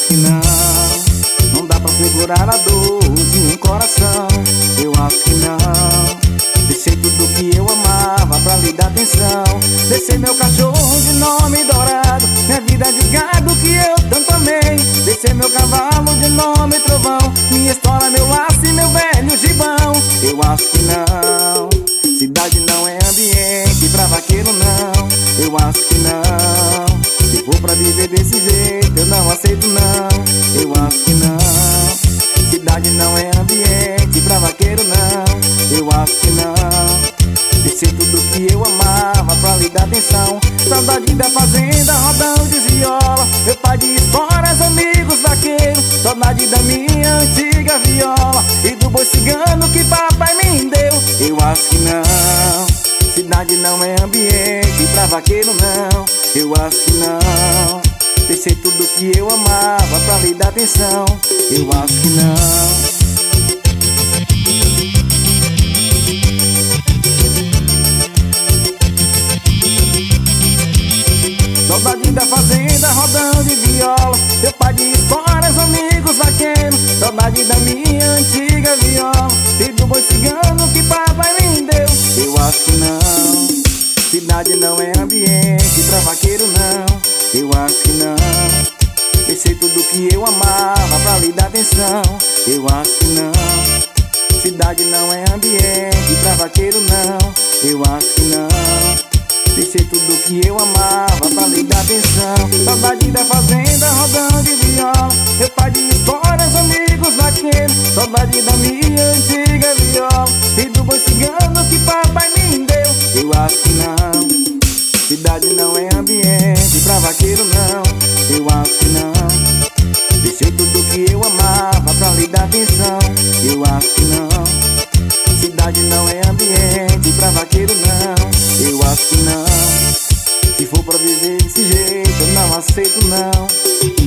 que não dá pra segurar a dor de um coração. Eu acho que não. Deixei tudo que eu amava pra lhe dar atenção. Deixei meu cachorro de nome Dourado, minha vida de gado que eu tanto amei. Deixei meu cavalo de nome Trovão, minha história, meu laço e meu velho gibão. Eu acho que não. Cidade não é ambiente pra vaqueiro, não. Eu acho que não. Se for pra viver desse jeito, eu não aceito, não. Eu acho que não. Cidade não é ambiente pra vaqueiro, não. Eu acho que não. Deixei tudo que eu amava pra lhe dar atenção. Saudade da fazenda, rodão de viola, meu pai de esporas, amigos vaqueiros. Saudade da minha antiga viola e do boi cigano que papai me deu. Eu acho que não. Cidade não é ambiente pra vaqueiro, não. Eu acho que não. Deixei tudo que eu amava pra lhe dar atenção. Eu acho que não. Saudade da fazenda, rodão de viola, meu pai de esporas, amigos vaqueiros. Saudade da minha antiga viola e do boi cigano que papai me deu. Eu acho que não. Cidade não é ambiente pra vaqueiro, não. Eu acho que não. Deixei tudo que eu amava pra lhe dar atenção. Eu acho que não. Cidade não é ambiente pra vaqueiro, não. Eu acho que não. Deixei tudo que eu amava pra lhe dar atenção. Saudade da fazenda, rodão de viola, meu pai de esporas, amigos vaqueiros. Saudade da minha antiga viola e do boi cigano que papai me deu. Eu acho que não. Cidade não é ambiente pra vaqueiro, não. Eu acho que não. Deixei tudo que eu amava pra lhe dar atenção. Eu acho que não. Cidade não é ambiente pra vaqueiro, não. Eu acho que não. Se for pra viver desse jeito, eu não aceito, não.